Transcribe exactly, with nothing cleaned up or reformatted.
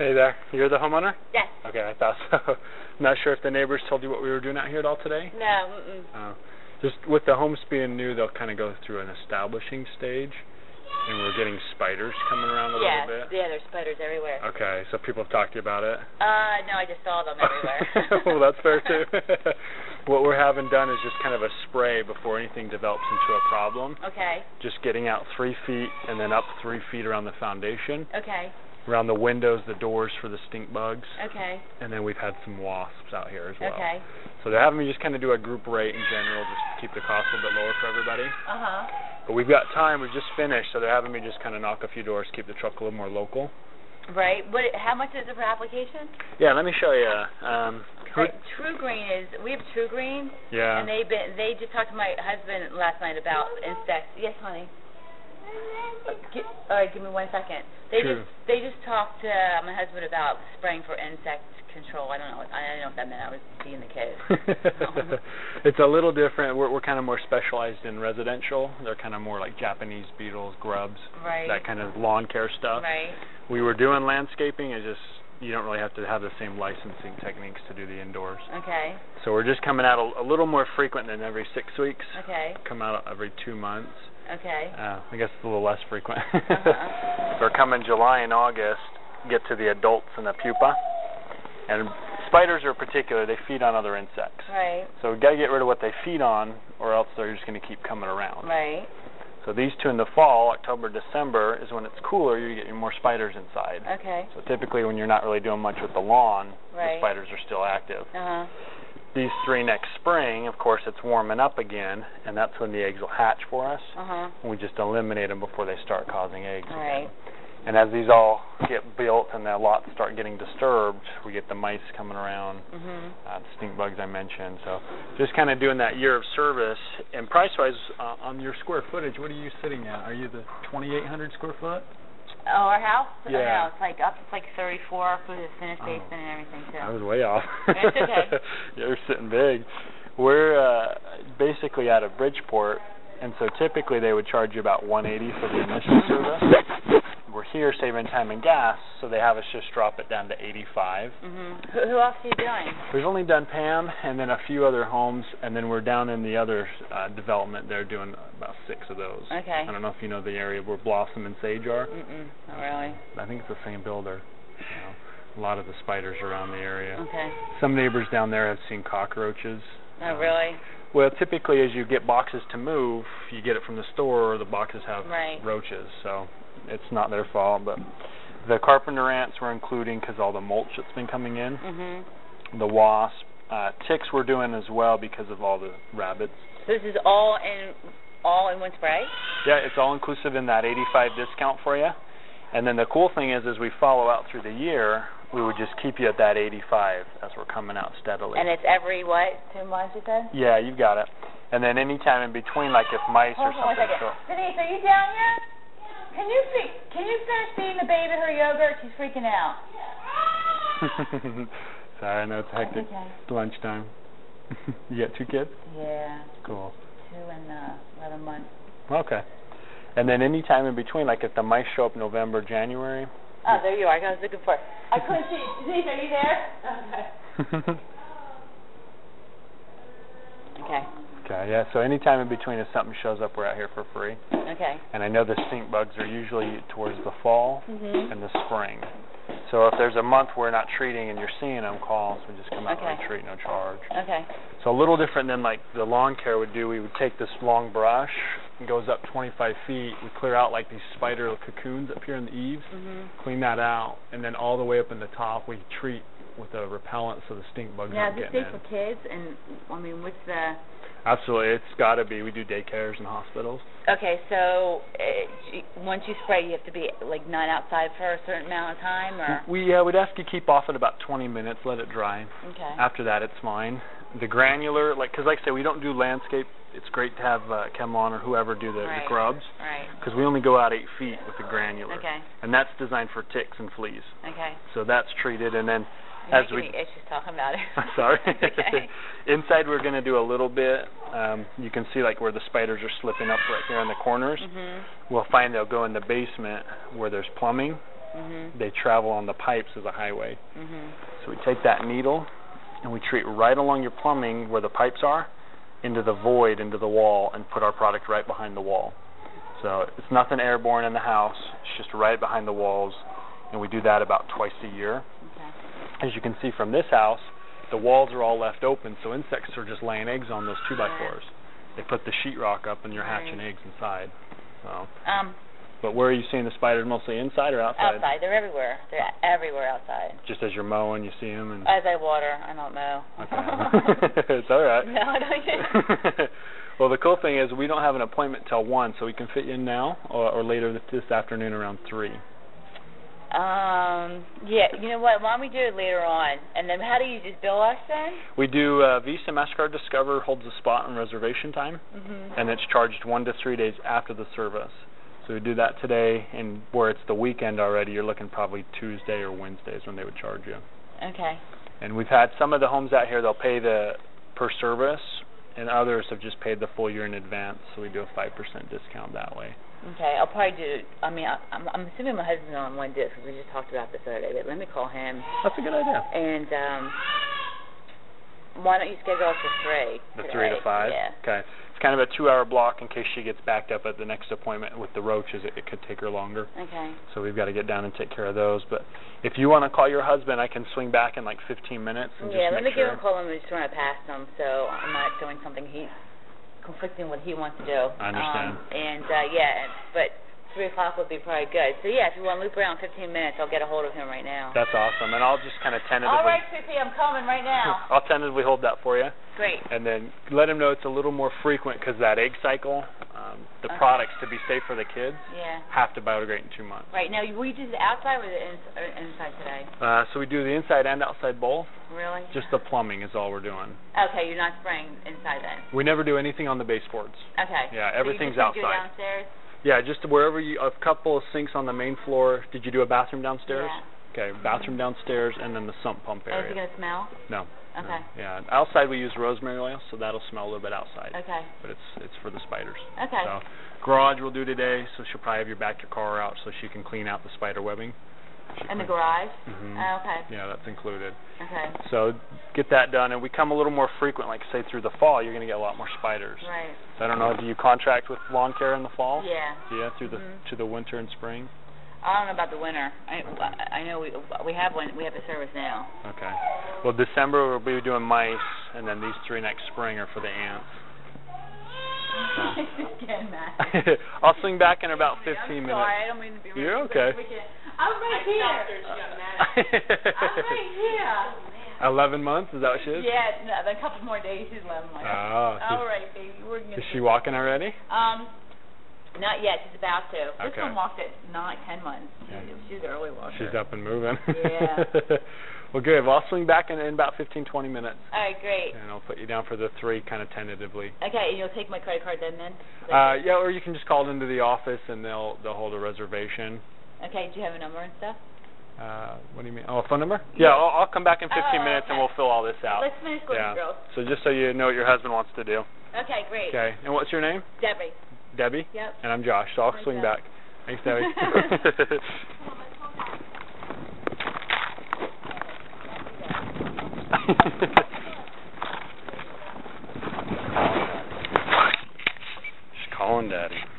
Hey there. You're the homeowner? Yes. Okay, I thought so. Not sure if the neighbors told you what we were doing out here at all today? No. Mm-mm. Uh, just with the homes being new, they'll kind of go through an establishing stage, and we're getting spiders coming around a yes. little bit. Yeah, there's spiders everywhere. Okay, so people have talked to you about it? Uh, no, I just saw them everywhere. Well, that's fair too. What we're having done is just kind of a spray before anything develops into a problem. Okay. Just getting out three feet and then up three feet around the foundation. Okay. Around the windows, the doors for the stink bugs. Okay. And then we've had some wasps out here as well. Okay. So they're having me just kind of do a group rate in general, just to keep the cost a little bit lower for everybody. Uh-huh. But we've got time. We've just finished, so they're having me just kind of knock a few doors, keep the truck a little more local. Right. What? How much is it per application? Yeah, let me show you. Um, right. True Green is, we have True Green. Yeah. And they've been, they just talked to my husband last night about insects. Yes, honey. Uh, get, all right, give me one second. They True. just they just talked to uh, my husband about spraying for insect control. I don't know. I didn't know what that meant. I was being the kid. It's a little different. We're we're kind of more specialized in residential. They're kind of more like Japanese beetles, grubs, right. that kind of lawn care stuff. Right. We were doing landscaping. It's just you don't really have to have the same licensing techniques to do the indoors. Okay. So we're just coming out a, a little more frequent than every six weeks. Okay. Come out every two months. Okay. Uh, I guess it's a little less frequent. uh-huh. We're coming July and August, get to the adults and the pupa. And spiders are particular, they feed on other insects. Right. So we've got to get rid of what they feed on, or else they're just going to keep coming around. Right. So these two in the fall, October, December, is when it's cooler, you get more spiders inside. Okay. So typically when you're not really doing much with the lawn, right. the spiders are still active. Uh-huh. These three next spring, of course, it's warming up again, and that's when the eggs will hatch for us. Uh-huh. We just eliminate them before they start causing eggs right. again. And as these all get built and the lots start getting disturbed, we get the mice coming around, mm-hmm. uh, the stink bugs I mentioned. So just kind of doing that year of service. And price-wise, uh, on your square footage, what are you sitting at? Are you the twenty-eight hundred square foot? Oh, our house? Yeah. Oh, no, it's like up, it's like thirty-four for the finished oh. basement and everything, too. I was way off. It's okay. You're sitting big. We're uh, basically out of Bridgeport, and so typically they would charge you about one eighty for the initial service. We're here saving time and gas, so they have us just drop it down to eighty-five. Mm-hmm. Who, who else are you doing? We've only done Pam and then a few other homes, and then we're down in the other uh, development. They're doing about six of those. Okay. I don't know if you know the area where Blossom and Sage are. Mm-mm, not really. I think it's the same builder. You know, a lot of the spiders around the area. Okay. Some neighbors down there have seen cockroaches. Oh, um, really? Well, typically as you get boxes to move, you get it from the store, or the boxes have right. roaches, so it's not their fault. But the carpenter ants we're including because all the mulch that's been coming in. Mm-hmm. The wasp, uh, ticks we're doing as well because of all the rabbits. So this is all in all in one spray? Yeah, it's all inclusive in that eighty-five discount for you. And then the cool thing is, as we follow out through the year, we would just keep you at that eighty-five as we're coming out steadily. And it's every, what, two months you said? Yeah, you've got it. And then any time in between, like if mice Hold or on one something. second. Denise, are you down here? Can you fe- Can you finish feeding the baby her yogurt? She's freaking out. Sorry, I know it's hectic. Okay. It's lunchtime. You got two kids? Yeah. Cool. Two and uh, eleven months. Okay. And then any time in between, like if the mice show up November, January. Oh, there you are. I was looking for. I couldn't see. Denise, are you there? Okay. Okay. Okay, yeah, so any time in between if something shows up, we're out here for free. Okay. And I know the stink bugs are usually towards the fall mm-hmm. and the spring. So if there's a month we're not treating and you're seeing them, call us. We just come out okay. and treat, no charge. Okay. So a little different than like the lawn care would do. We would take this long brush, it goes up twenty-five feet. We clear out like these spider cocoons up here in the eaves, mm-hmm. clean that out, and then all the way up in the top we treat with a repellent so the stink bugs now, aren't is this getting safe in. for kids? And I mean, what's the? Absolutely, it's got to be. We do daycares and hospitals. Okay, so uh, once you spray, you have to be like not outside for a certain amount of time, or? We uh, would ask you keep off at about twenty minutes, let it dry. Okay. After that, it's fine. The granular, like, because like I say, we don't do landscape. It's great to have uh, Chemlon or whoever do the, right. the grubs. Right. Because we only go out eight feet with the granular. Okay. And that's designed for ticks and fleas. Okay. So that's treated, and then You're as we. me itches talking about it. Sorry. Okay. Inside, we're going to do a little bit. Um, you can see like where the spiders are slipping up right here in the corners. Mm-hmm. We'll find they'll go in the basement where there's plumbing. Mhm. they travel on the pipes as a highway. Mhm. So we take that needle and we treat right along your plumbing where the pipes are into the void, into the wall, and put our product right behind the wall. So it's nothing airborne in the house, it's just right behind the walls, and we do that about twice a year. Okay. As you can see from this house, the walls are all left open, so insects are just laying eggs on those two by fours. They put the sheetrock up and you're hatching Right. eggs inside. So, Um, but where are you seeing the spiders? Mostly inside or outside? outside. They're everywhere. They're everywhere outside. Just as you're mowing, you see them? And As I water, I don't know. okay. It's all right. No, I don't. Well, the cool thing is we don't have an appointment till one, so we can fit you in now or, or later this afternoon around three. Um, yeah, you know what, why don't we do it later on? And then how do you just bill us then? We do uh, Visa, MasterCard, Discover holds a spot on reservation time, Mm-hmm. and it's charged one to three days after the service. So we do that today, and where it's the weekend already, you're looking probably Tuesday or Wednesdays when they would charge you. Okay. And we've had some of the homes out here, they'll pay the per service, and others have just paid the full year in advance, so we do a five percent discount that way. Okay, I'll probably do, I mean, I, I'm, I'm assuming my husband's on one disc, because we just talked about this the other day, but let me call him. That's a good idea. And, um, why don't you schedule us for three? The today? three to five? Yeah. Okay. It's kind of a two-hour block in case she gets backed up at the next appointment with the roaches. It, it could take her longer. Okay. So we've got to get down and take care of those. But if you want to call your husband, I can swing back in like fifteen minutes and Yeah, just let make me sure. give him a call and just run it past him, so I'm not doing something he, conflicting what he wants to do. I understand. Um, and, uh, yeah, but three o'clock would be probably good. So, yeah, if you want to loop around fifteen minutes, I'll get a hold of him right now. That's awesome. And I'll just kind of tentatively. All right, Sissy, I'm coming right now. I'll tentatively hold that for you. Great. And then let him know it's a little more frequent because that egg cycle, um, the Okay. products to be safe for the kids Yeah. have to biodegrade in two months. Right, now, we do the outside or the ins- or inside today? Uh, so we do the inside and outside bowl. Really? Just the plumbing is all we're doing. Okay, you're not spraying inside then? We never do anything on the baseboards. Okay. Yeah, So everything's you just do outside. downstairs? Yeah, just wherever you, a couple of sinks on the main floor. Did you do a bathroom downstairs? Yeah. Okay, bathroom downstairs and then the sump pump Oh, is it area. going to smell? No. Okay. no. Yeah, outside we use rosemary oil, so that'll smell a little bit outside. Okay. But it's it's for the spiders. Okay. So, garage we'll do today, so she'll probably have your back your car out so she can clean out the spider webbing. In the garage? Mm-hmm. Oh, okay. Yeah, that's included. Okay. So get that done, and we come a little more frequent, like say through the fall, you're going to get a lot more spiders. Right. So I don't know, do you contract with lawn care in the fall? Yeah. Yeah, through the Mhm. to the winter and spring. I don't know about the winter. I I know we we have one. We have a service now. Okay. Well, December we'll be doing mice, and then these three next spring are for the ants. Getting mad. I'll swing back in about fifteen I'm minutes. sorry, I don't mean to be rude. You're but okay. we can- I'm right here. I'm right here. Eleven months? Is that what she is? Yeah, no, a couple more days. She's eleven months. Oh, so- All right, baby. We're gonna Is she walking already? Um, not yet. She's about to. This Okay. one walked at nine, ten months. She, Yeah. She's an early walker. She's up and moving. Yeah. Well, good. Well, I'll swing back in, in about fifteen, twenty minutes, All right, great. and I'll put you down for the three kind of tentatively. Okay, and you'll take my credit card then, then? Is that Uh, good? yeah, or you can just call into the office, and they'll they'll hold a reservation. Okay, do you have a number and stuff? Uh, what do you mean? Oh, a phone number? Yeah, I'll, I'll come back in fifteen Oh, minutes, and okay. we'll fill all this out. Let's finish going, yeah. girls. So just so you know what your husband wants to do. Okay, great. Okay. And what's your name? Debbie. Debbie? Yep. And I'm Josh, so I'll Hi, swing Josh. back. Thanks, Debbie. She's calling Daddy.